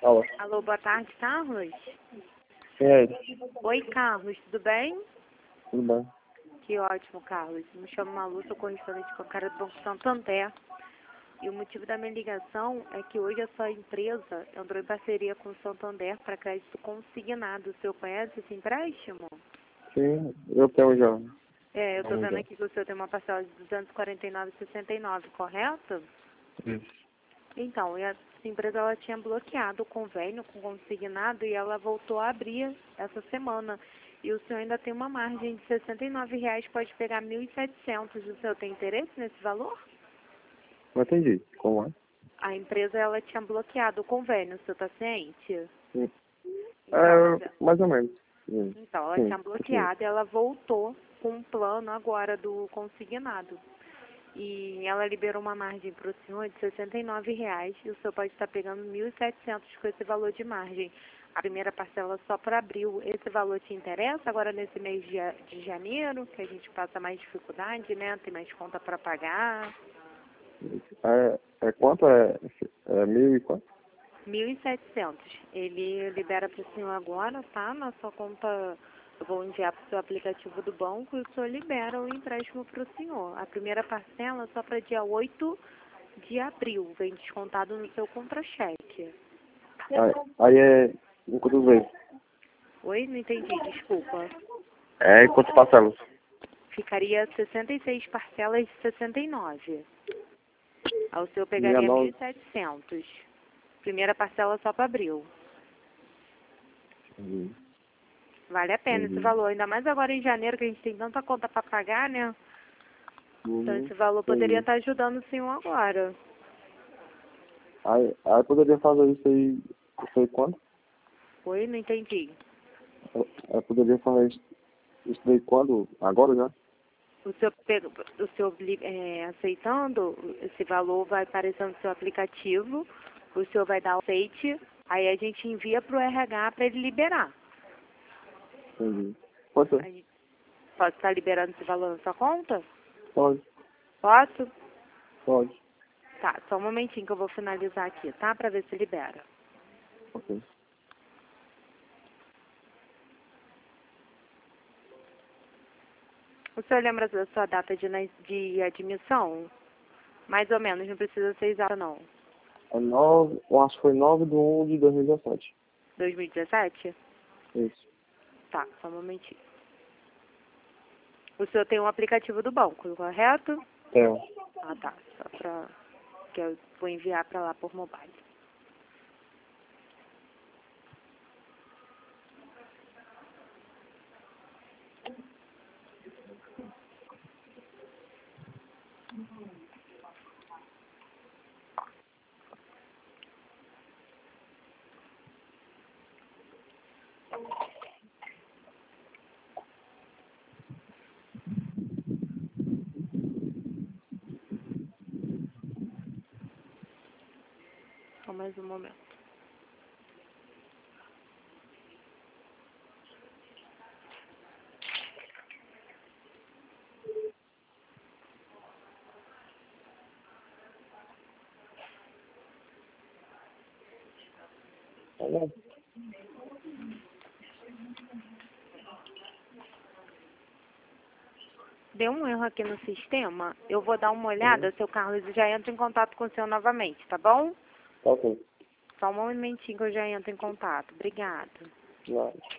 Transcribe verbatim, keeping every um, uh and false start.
Alô. Alô, boa tarde, Carlos? Quem é ele? Oi, Carlos, tudo bem? Tudo bem. Que ótimo, Carlos. Me chamo Malu, sou correspondente bancária do Banco Santander. E o motivo da minha ligação é que hoje a sua empresa entrou em parceria com o Santander para crédito consignado. O senhor conhece esse empréstimo? Sim, eu tenho já. É, eu estou Vamos vendo ver. aqui que o senhor tem uma parcela de duzentos e quarenta e nove reais e sessenta e nove centavos, correto? Isso. Então, e a sua empresa ela tinha bloqueado o convênio com o consignado e ela voltou a abrir essa semana. E o senhor ainda tem uma margem de sessenta e nove reais, pode pegar mil e setecentos. O senhor tem interesse nesse valor? Não entendi. Como é? A empresa ela tinha bloqueado o convênio, o senhor está ciente? Sim. Então, mas, É, mais ou menos. Sim. então ela Sim. tinha bloqueado e ela voltou com um plano agora do consignado. E ela liberou uma margem para o senhor de sessenta e nove reais e o senhor pode estar pegando mil e setecentos com esse valor de margem. A primeira parcela só para abril. Esse valor te interessa agora nesse mês de, de janeiro, que a gente passa mais dificuldade, né? Tem mais conta para pagar. É, é quanto? É, é mil e quanto? mil e setecentos. Ele libera para o senhor agora, tá? Na sua conta, eu vou enviar para o seu aplicativo do banco e o senhor libera o empréstimo para o senhor. A primeira parcela só para dia oito de abril, vem descontado no seu contra-cheque. Aí, aí é em quantas vezes? Oi? Não entendi, desculpa. É em quantas parcelas? Ficaria sessenta e seis parcelas de sessenta e nove. Aí o senhor pegaria mil e sessenta e nove. setecentos. Primeira parcela só para abril. Uhum. Vale a pena esse Uhum. valor, ainda mais agora em janeiro que a gente tem tanta conta para pagar, né? Então Uhum. esse valor poderia Entendi. estar ajudando o senhor agora. Aí, aí poderia fazer isso aí, isso aí quando? Oi? Não entendi. Aí poderia fazer isso, isso daí quando? Agora já? O senhor, pega, o senhor é, aceitando, esse valor vai aparecer no seu aplicativo, o senhor vai dar o aceite, aí a gente envia para o R H para ele liberar. Entendi. Pode ser. A gente, posso estar liberando esse valor na sua conta? Pode. Posso? Pode. Tá, só um momentinho que eu vou finalizar aqui, tá? Para ver se libera. Ok. O senhor lembra da sua data de, na- de admissão? Mais ou menos, não precisa ser exata não. É nove, eu acho que foi nove de um de dois mil e dezessete. dois mil e dezessete? Isso. Tá, só um momentinho. O senhor tem um aplicativo do banco, correto? Tenho. Ah, tá. Só pra... que eu vou enviar pra lá por mobile. Só mais um momento. Tá bom. Deu um erro aqui no sistema. Eu vou dar uma Uhum. olhada, seu Carlos, e já entro em contato com o senhor novamente, tá bom? Tá ok. Só um momentinho que eu já entro em contato. Obrigada. Vai.